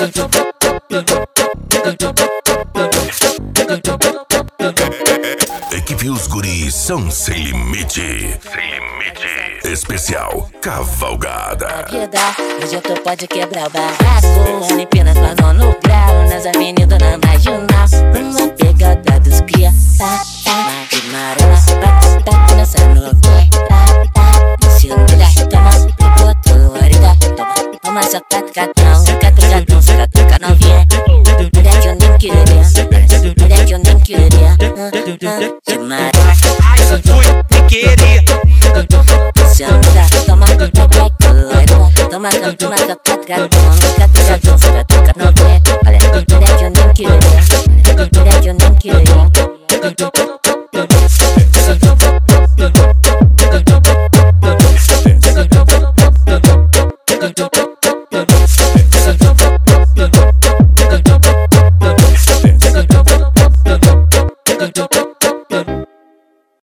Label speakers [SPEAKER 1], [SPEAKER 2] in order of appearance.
[SPEAKER 1] Equipe Os Guris são sem limite. Sem limite. Especial Cavalgada.
[SPEAKER 2] Hoje tu pode quebrar o barraco. Olimpíadas vazam no grau. Nas avenidas na marginal. Uma pegada dos cria. De marona. Tá dançando no pé. Se não dá, toma. Botou orelha. Toma só catacatão. Catacatão, catacatão novinha. Mulher que eu nem queria. Mulher que eu nem queria. De marona.
[SPEAKER 3] Ai, eu fui sem querer.
[SPEAKER 2] Se não dá, toma. Toma, toma, catacatão. Catacatão, catacatão novinha. Olha, mulher que eu nem queria. Mulher que eu nem queria.